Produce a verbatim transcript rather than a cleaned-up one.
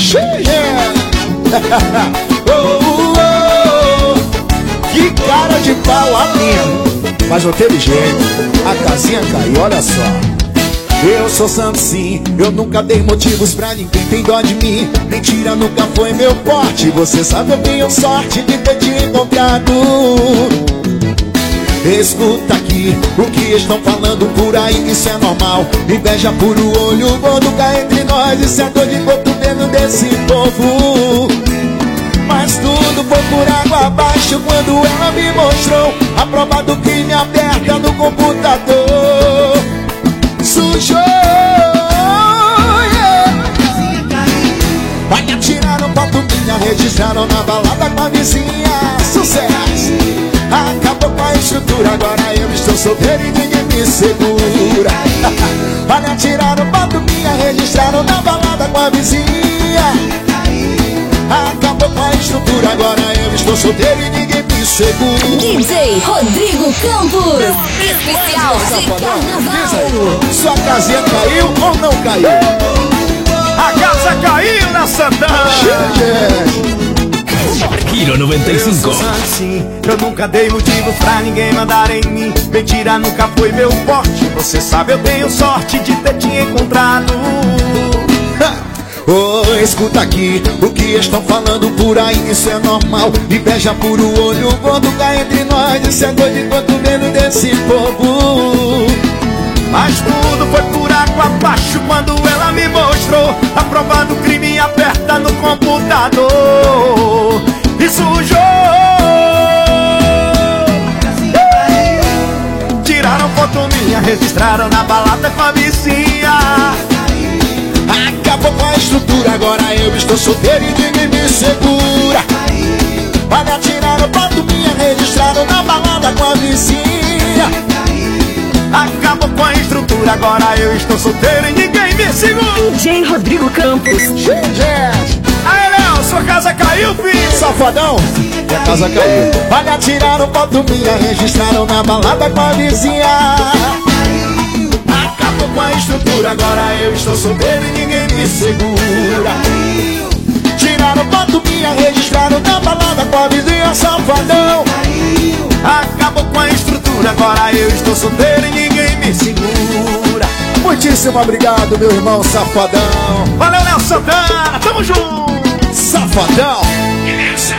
Yeah. Oh, oh, oh. Que cara de pau a minha, mas não teve jeito, a casinha caiu, olha só. Eu sou santo sim, eu nunca dei motivos pra ninguém, tem dó de mim. Mentira nunca foi meu forte, você sabe eu tenho sorte de ter te encontrado. Escuta aqui, o que estão falando por aí, isso é normal. Inveja por o olho gordo cá entre nós, isso é dor de cotovelo desse povo. Mas tudo foi por água abaixo quando ela me mostrou a prova do crime aberta no computador. Sujou, yeah. Olha, tiraram foto minha, registraram na balada com a vizinha. Sucesso! Acabou com a estrutura, agora eu estou solteiro e ninguém me segura. Olha, tiraram foto minha, registraram na balada com a vizinha. Acabou com a estrutura, agora eu estou solteiro e ninguém me segura. D J Rodrigo Campos, especial de carnaval. Sua casinha caiu ou não caiu? A casa caiu na Santana. Hiro noventa e cinco. Assim, eu nunca dei motivo pra ninguém mandar em mim. Mentira nunca foi meu forte, você sabe eu tenho sorte de ter te encontrado. Oh, escuta aqui, o que estão falando por aí, isso é normal. Inveja por o olho gordo cá entre nós, isso é dor de cotovelo desse povo. Mas tudo foi por água abaixo quando ela me mostrou a prova do crime aberta no computador. E sujou. Tiraram foto minha, registraram na balada com a vizinha. Acabou com a estrutura, agora eu estou solteiro e ninguém me segura. Olha, tiraram foto minha, registraram na balada com a vizinha. Acabou com a estrutura, agora eu estou solteiro e ninguém me segura. D J Rodrigo Campos. Aí, Léo, sua casa caiu, filho. Safadão, minha casa caiu. Olha, tiraram foto minha, registraram na balada com a vizinha. Acabou com a estrutura, agora eu estou solteiro e ninguém me segura. Tiraram foto minha, registraram na balada com a vizinha, safadão. Acabou com a estrutura, agora eu estou solteiro e ninguém me segura. Muitíssimo obrigado, meu irmão safadão. Valeu, Léo Santana, tamo junto. Safadão.